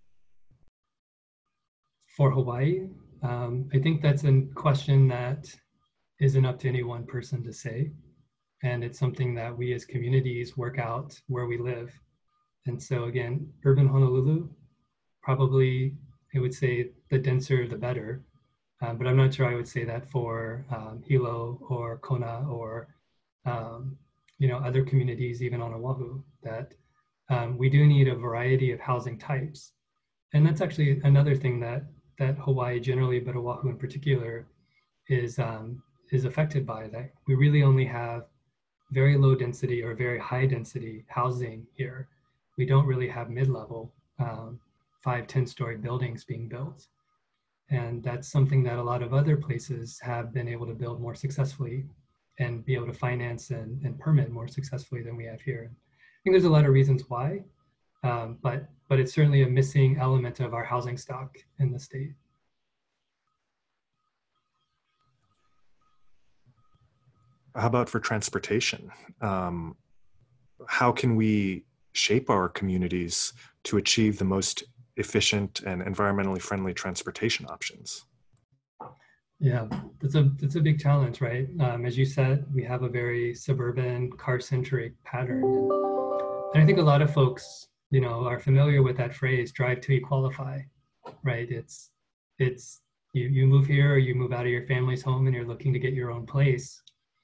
For Hawaii, um, I think that's a question that isn't up to any one person to say. And it's something that we as communities work out where we live. And so again, urban Honolulu, probably I would say the denser, the better. Um, but I'm not sure I would say that for um, Hilo or Kona or um, you know, other communities, even on Oahu, that um, we do need a variety of housing types. And that's actually another thing that, that Hawaii generally, but Oahu in particular, is, um, is affected by, that we really only have very low density or very high density housing here. We don't really have mid-level um, five, ten story buildings being built. And that's something that a lot of other places have been able to build more successfully and be able to finance and, and permit more successfully than we have here. I think there's a lot of reasons why, um, but, but it's certainly a missing element of our housing stock in the state. how about for transportation? Um, how can we shape our communities to achieve the most efficient and environmentally friendly transportation options? Yeah, that's a that's a big challenge, right? Um, as you said, we have a very suburban, car-centric pattern, and, and I think a lot of folks, you know, are familiar with that phrase "drive till you qualify," right? It's it's you you move here or you move out of your family's home and you're looking to get your own place,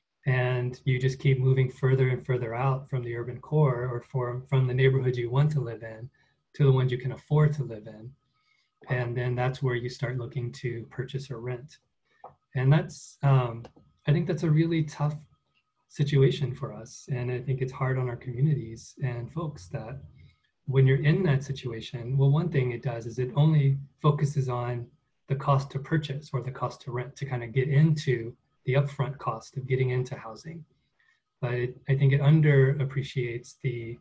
and you just keep moving further and further out from the urban core or from from the neighborhood you want to live in to the ones you can afford to live in, and then that's where you start looking to purchase or rent. And that's, um, I think that's a really tough situation for us. And I think it's hard on our communities and folks that when you're in that situation, well, one thing it does is it only focuses on the cost to purchase or the cost to rent to kind of get into the upfront cost of getting into housing. But it, I think it underappreciates the,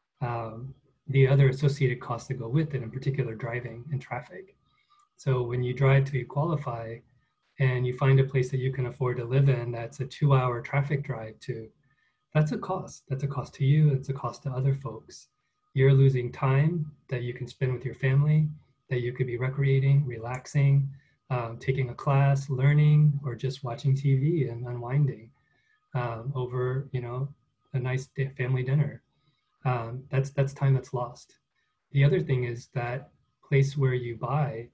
um, the other associated costs that go with it, in particular driving and traffic. So when you drive till you qualify, and you find a place that you can afford to live in that's a two hour traffic drive to, that's a cost. That's a cost to you, it's a cost to other folks. You're losing time that you can spend with your family, that you could be recreating, relaxing, um, taking a class, learning, or just watching T V and unwinding um, over, you know, a nice family dinner. Um, that's, that's time that's lost. The other thing is that place where you buy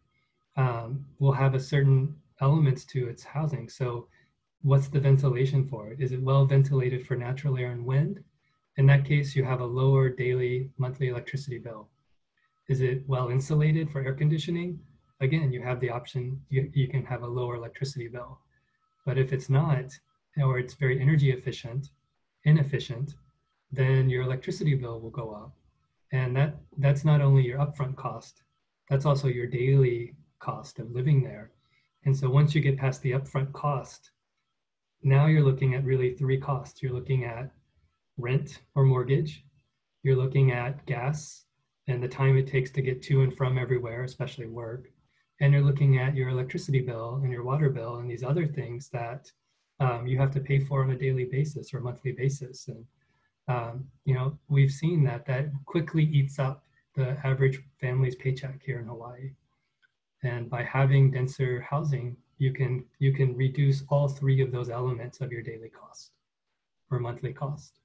um, will have a certain elements to its housing. So what's the ventilation for it? Is it well ventilated for natural air and wind? In that case, you have a lower daily monthly electricity bill. Is it well insulated for air conditioning? Again, you have the option, you, you can have a lower electricity bill. But if it's not, or it's very energy efficient, inefficient, then your electricity bill will go up. And that, that's not only your upfront cost, that's also your daily cost of living there. And so once you get past the upfront cost, now you're looking at really three costs. You're looking at rent or mortgage, you're looking at gas and the time it takes to get to and from everywhere, especially work, and you're looking at your electricity bill and your water bill and these other things that um, you have to pay for on a daily basis or monthly basis. And um, you know, we've seen that that quickly eats up the average family's paycheck here in Hawaii. And by having denser housing, you can you can reduce all three of those elements of your daily cost or monthly cost.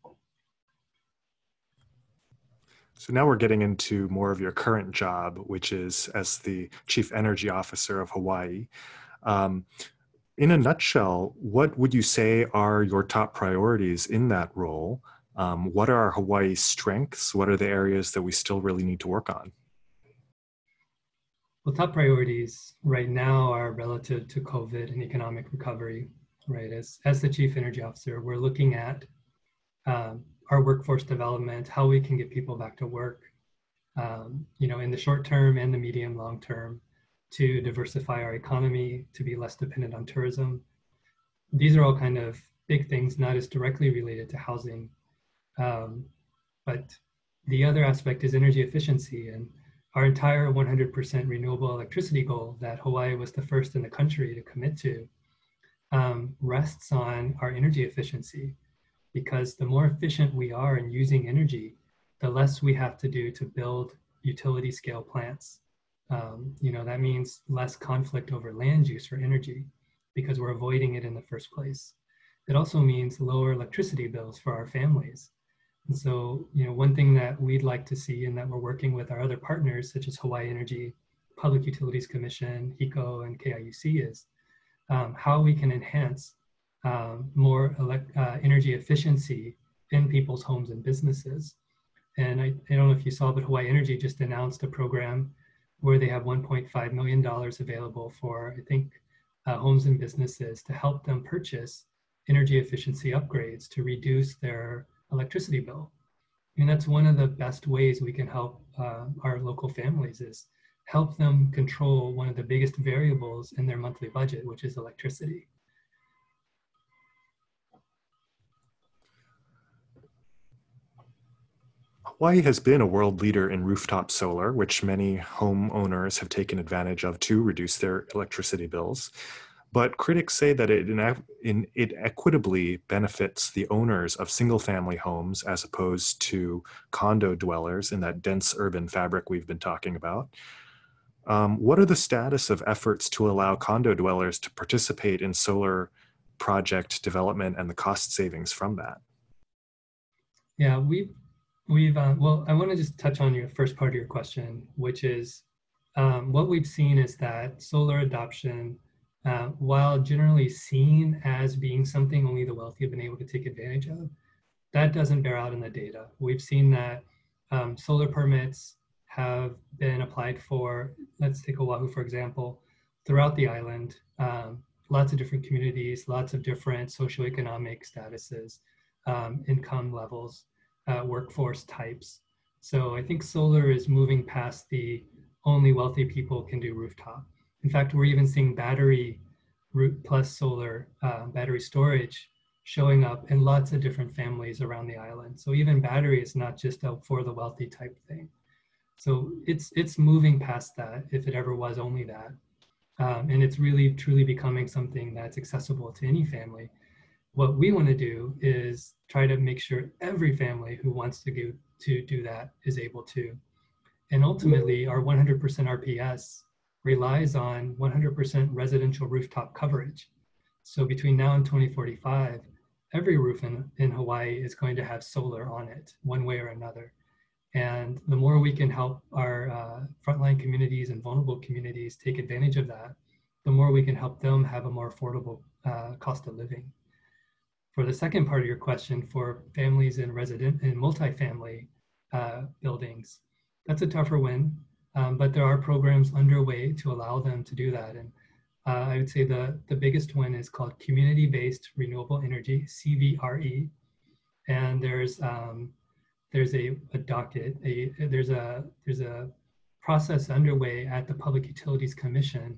So now we're getting into more of your current job, which is as the Chief Energy Officer of Hawaii. Um, in a nutshell, what would you say are your top priorities in that role? Um, what are Hawaii's strengths? What are the areas that we still really need to work on? Well, top priorities right now are relative to COVID and economic recovery, right? As, as the Chief Energy Officer, we're looking at um, our workforce development, how we can get people back to work, um, you know, in the short term and the medium long term, to diversify our economy, to be less dependent on tourism. These are all kind of big things, not as directly related to housing. Um, but the other aspect is energy efficiency, and our entire one hundred percent renewable electricity goal that Hawaii was the first in the country to commit to um, rests on our energy efficiency, because the more efficient we are in using energy, the less we have to do to build utility scale plants. Um, you know, that means less conflict over land use for energy because we're avoiding it in the first place. It also means lower electricity bills for our families. And so, you know, one thing that we'd like to see, and that we're working with our other partners, such as Hawaii Energy, Public Utilities Commission, HECO, and K I U C, is um, how we can enhance um, more elect, uh, energy efficiency in people's homes and businesses. And I, I don't know if you saw, but Hawaii Energy just announced a program where they have one point five million dollars available for, I think, uh, homes and businesses to help them purchase energy efficiency upgrades to reduce their electricity bill. And that's one of the best ways we can help uh, our local families, is help them control one of the biggest variables in their monthly budget, which is electricity. Hawaii has been a world leader in rooftop solar, which many homeowners have taken advantage of to reduce their electricity bills. but critics say that it, in, in, it equitably benefits the owners of single-family homes as opposed to condo dwellers in that dense urban fabric we've been talking about. Um, what are the status of efforts to allow condo dwellers to participate in solar project development and the cost savings from that? Yeah, we've, we've uh, well, I want to just touch on your first part of your question, which is um, what we've seen is that solar adoption, uh, while generally seen as being something only the wealthy have been able to take advantage of, that doesn't bear out in the data. We've seen that um, solar permits have been applied for, let's take Oahu, for example, throughout the island, um, lots of different communities, lots of different socioeconomic statuses, um, income levels, uh, workforce types. So I think solar is moving past the only wealthy people can do rooftop. In fact, we're even seeing battery plus solar uh, battery storage showing up in lots of different families around the island. So even battery is not just a for the wealthy type thing. So it's it's moving past that, if it ever was only that. Um, and it's really truly becoming something that's accessible to any family. What we want to do is try to make sure every family who wants to go to do that is able to. And ultimately, our one hundred percent R P S relies on one hundred percent residential rooftop coverage. So between now and twenty forty-five, every roof in, in Hawaii is going to have solar on it, one way or another. And the more we can help our uh, frontline communities and vulnerable communities take advantage of that, the more we can help them have a more affordable uh, cost of living. For the second part of your question, for families in resident and multifamily uh, buildings, that's a tougher one, um, but there are programs underway to allow them to do that. And uh, I would say the, the biggest one is called Community-Based Renewable Energy, C V R E. And there's um, there's a, a docket, a, there's a there's a process underway at the Public Utilities Commission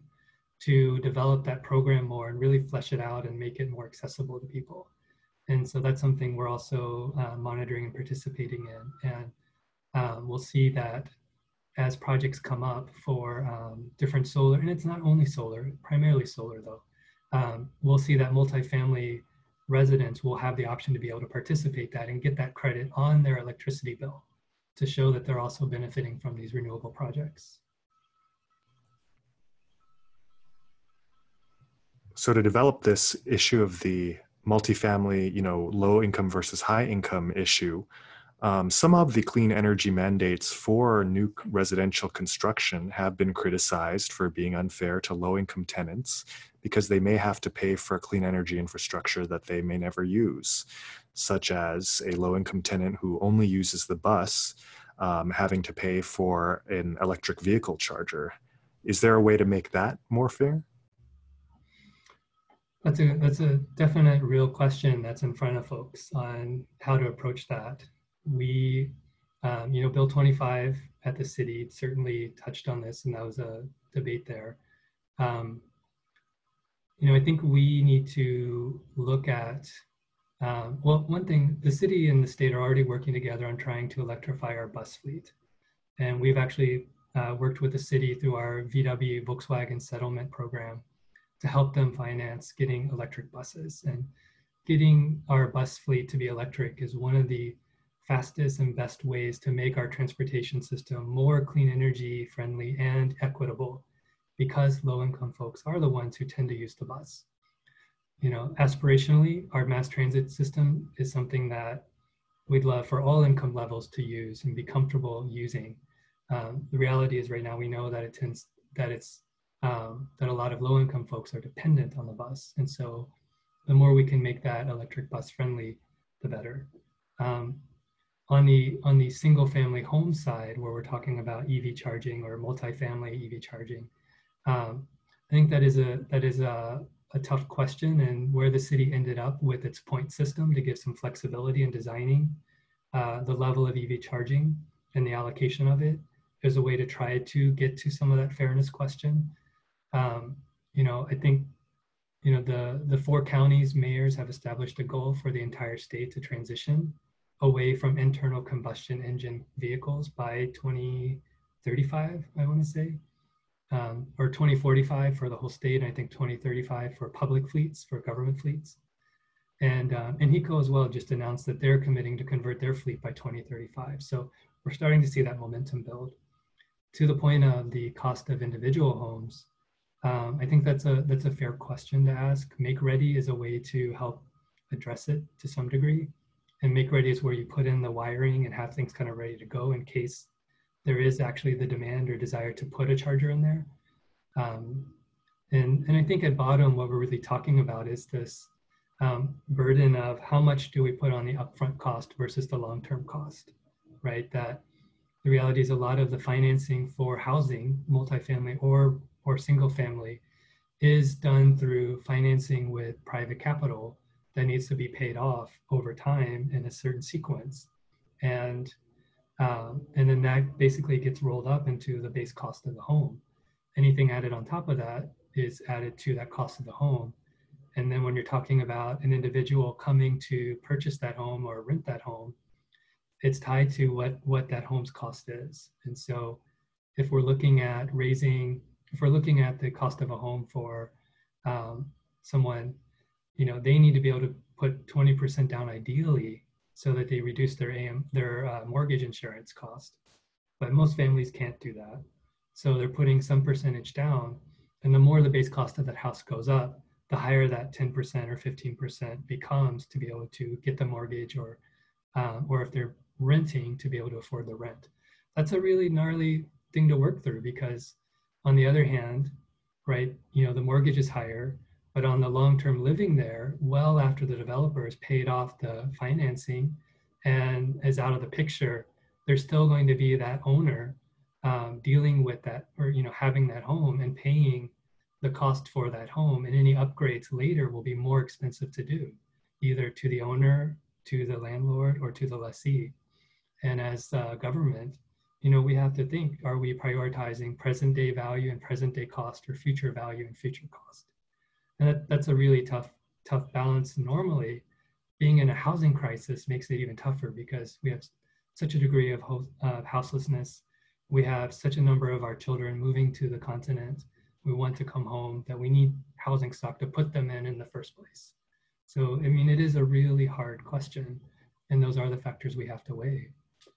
to develop that program more and really flesh it out and make it more accessible to people. And so that's something we're also uh, monitoring and participating in. And um, we'll see that as projects come up for um, different solar, and it's not only solar, primarily solar though, um, we'll see that multifamily residents will have the option to be able to participate that and get that credit on their electricity bill to show that they're also benefiting from these renewable projects. So to develop this issue of the multifamily, you know, low income versus high income issue, um, some of the clean energy mandates for new residential construction have been criticized for being unfair to low income tenants because they may have to pay for clean energy infrastructure that they may never use, such as a low income tenant who only uses the bus um, having to pay for an electric vehicle charger. Is there a way to make that more fair? That's a, that's a definite real question that's in front of folks on how to approach that. We, um, you know, Bill twenty-five at the city certainly touched on this, and that was a debate there. Um, you know, I think we need to look at, um, well, one thing, the city and the state are already working together on trying to electrify our bus fleet. And we've actually uh, worked with the city through our V W Volkswagen settlement program to help them finance getting electric buses. And getting our bus fleet to be electric is one of the fastest and best ways to make our transportation system more clean energy friendly and equitable, because low income folks are the ones who tend to use the bus. You know, aspirationally, our mass transit system is something that we'd love for all income levels to use and be comfortable using. Um, the reality is right now we know that it tends, that it's, um, that a lot of low income folks are dependent on the bus. And so the more we can make that electric bus friendly, the better. Um, On the on the single family home side, where we're talking about E V charging or multifamily E V charging, um, I think that is a that is a, a tough question, and where the city ended up with its point system to give some flexibility in designing uh, the level of E V charging and the allocation of it is a way to try to get to some of that fairness question. Um, you know, I think you know the the four counties mayors have established a goal for the entire state to transition away from internal combustion engine vehicles by twenty thirty-five, I want to say. um, or twenty forty-five for the whole state, and I think twenty thirty-five for public fleets, for government fleets. And, uh, and HECO as well just announced that they're committing to convert their fleet by twenty thirty-five. So we're starting to see that momentum build. To the point of the cost of individual homes, um, I think that's a, that's a fair question to ask. Make Ready is a way to help address it to some degree. And Make Ready is where you put in the wiring and have things kind of ready to go in case there is actually the demand or desire to put a charger in there. Um, and, and I think at bottom, what we're really talking about is this um, burden of how much do we put on the upfront cost versus the long-term cost, right? That the reality is a lot of the financing for housing, multifamily or, or single family, is done through financing with private capital that needs to be paid off over time in a certain sequence. And Um, and then that basically gets rolled up into the base cost of the home. Anything added on top of that is added to that cost of the home. And then when you're talking about an individual coming to purchase that home or rent that home, it's tied to what, what that home's cost is. And so if we're looking at raising, if we're looking at the cost of a home for um, someone, you know, they need to be able to put twenty percent down ideally, so that they reduce their A M, their uh, mortgage insurance cost. But most families can't do that. So they're putting some percentage down, and the more the base cost of that house goes up, the higher that ten percent or fifteen percent becomes to be able to get the mortgage, or, um, or if they're renting, to be able to afford the rent. That's a really gnarly thing to work through, because on the other hand, right, you know, the mortgage is higher, but on the long-term living there, well after the developer has paid off the financing and is out of the picture, there's still going to be that owner um, dealing with that, or you know, having that home and paying the cost for that home. And any upgrades later will be more expensive to do, either to the owner, to the landlord, or to the lessee. And as uh, government, you know, we have to think: are we prioritizing present-day value and present-day cost, or future value and future cost? And that, that's a really tough, tough balance. Normally, being in a housing crisis makes it even tougher, because we have such a degree of uh, houselessness. We have such a number of our children moving to the continent. We want to come home, that we need housing stock to put them in in the first place. So, I mean, it is a really hard question, and those are the factors we have to weigh.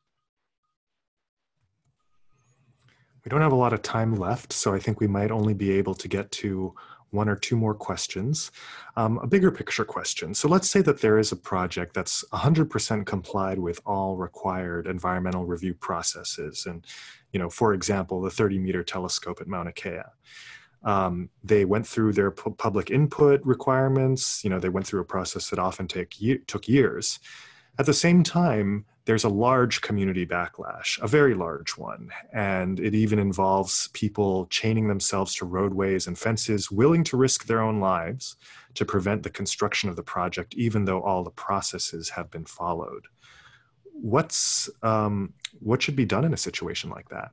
We don't have a lot of time left, so I think we might only be able to get to one or two more questions. Um, a bigger picture question. So let's say that there is a project that's one hundred percent complied with all required environmental review processes. And, you know, for example, the thirty meter telescope at Mauna Kea. Um, they went through their pu public input requirements. You know, they went through a process that often take ye took years. At the same time, there's a large community backlash, a very large one, and it even involves people chaining themselves to roadways and fences, willing to risk their own lives to prevent the construction of the project, even though all the processes have been followed. What's, um, what should be done in a situation like that?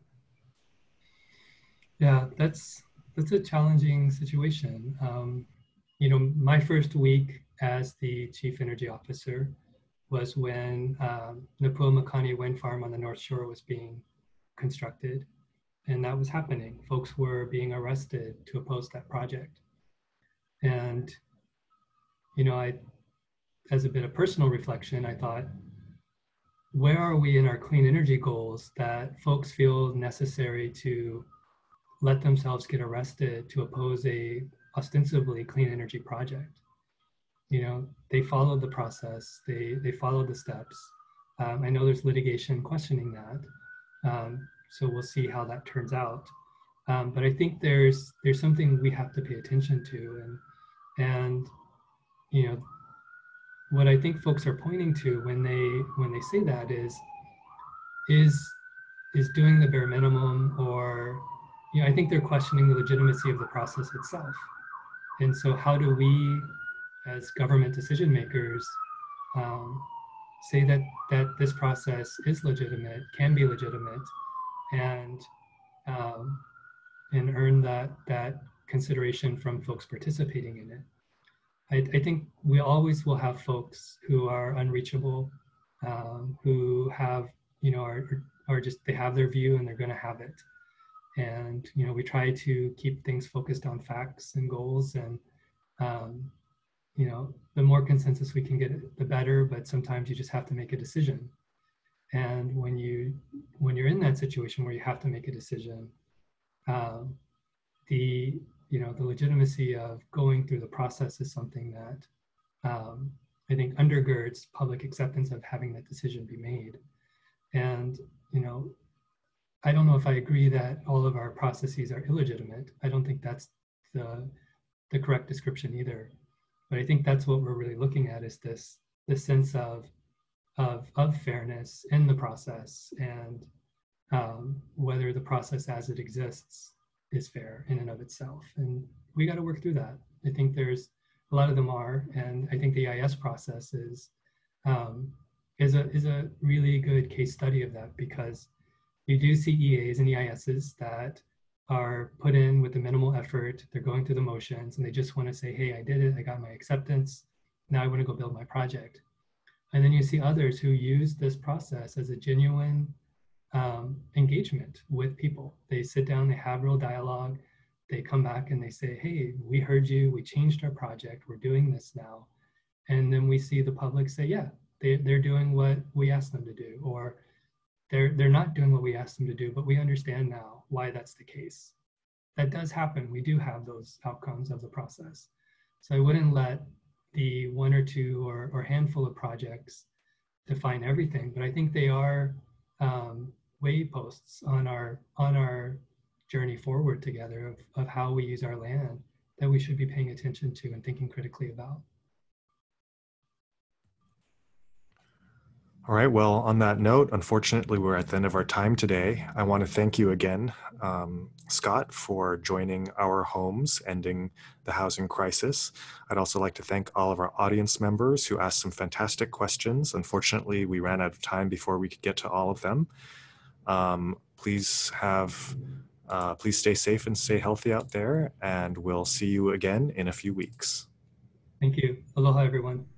Yeah, that's, that's a challenging situation. Um, you know, my first week as the Chief Energy Officer was when um, Napua Makani Wind Farm on the North Shore was being constructed. And that was happening. Folks were being arrested to oppose that project. And, you know, I, as a bit of personal reflection, I thought, where are we in our clean energy goals that folks feel necessary to let themselves get arrested to oppose a ostensibly clean energy project? You know, they followed the process, they, they followed the steps. Um, I know there's litigation questioning that, um, so we'll see how that turns out. Um, but I think there's there's something we have to pay attention to, and and you know, what I think folks are pointing to when they when they say that is is is doing the bare minimum, or you know, I think they're questioning the legitimacy of the process itself. And so, how do we, as government decision makers, um, say that that this process is legitimate, can be legitimate, and um, and earn that that consideration from folks participating in it? I, I think we always will have folks who are unreachable, um, who have, you know, are, are just, they have their view and they're going to have it. And, you know, we try to keep things focused on facts and goals. And, um, you know, the more consensus we can get, the better, but sometimes you just have to make a decision. And when you, when you're in that situation where you have to make a decision, um, the, you know, the legitimacy of going through the process is something that um, I think undergirds public acceptance of having that decision be made. And, you know, I don't know if I agree that all of our processes are illegitimate. I don't think that's the, the correct description either. But I think that's what we're really looking at, is this, this sense of, of, of fairness in the process, and um, whether the process as it exists is fair in and of itself. And we got to work through that. I think there's a lot of them are, and I think the I S process is, um, is, a, is a really good case study of that, because you do see E As and E I Ss that are put in with the minimal effort. They're going through the motions and they just want to say, hey, I did it, I got my acceptance, now I want to go build my project. And then you see others who use this process as a genuine um, engagement with people. They sit down, they have real dialogue, they come back and they say, hey, we heard you, we changed our project, we're doing this now. And then we see the public say, yeah, they, they're doing what we asked them to do, or they're, they're not doing what we asked them to do, but we understand now why that's the case. That does happen. We do have those outcomes of the process. So I wouldn't let the one or two or, or handful of projects define everything, but I think they are um, wayposts on our, on our journey forward together of, of how we use our land that we should be paying attention to and thinking critically about. All right, well, on that note, unfortunately, we're at the end of our time today. I want to thank you again, um, Scott, for joining Our Homes, Ending the Housing Crisis. I'd also like to thank all of our audience members who asked some fantastic questions. Unfortunately, we ran out of time before we could get to all of them. Um, please have, uh, please stay safe and stay healthy out there, and we'll see you again in a few weeks. Thank you. Aloha, everyone.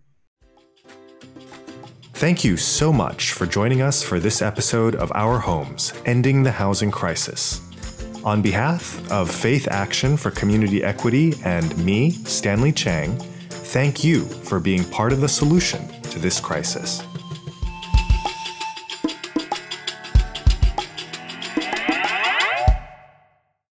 Thank you so much for joining us for this episode of Our Homes, Ending the Housing Crisis. On behalf of Faith Action for Community Equity and me, Stanley Chang, thank you for being part of the solution to this crisis.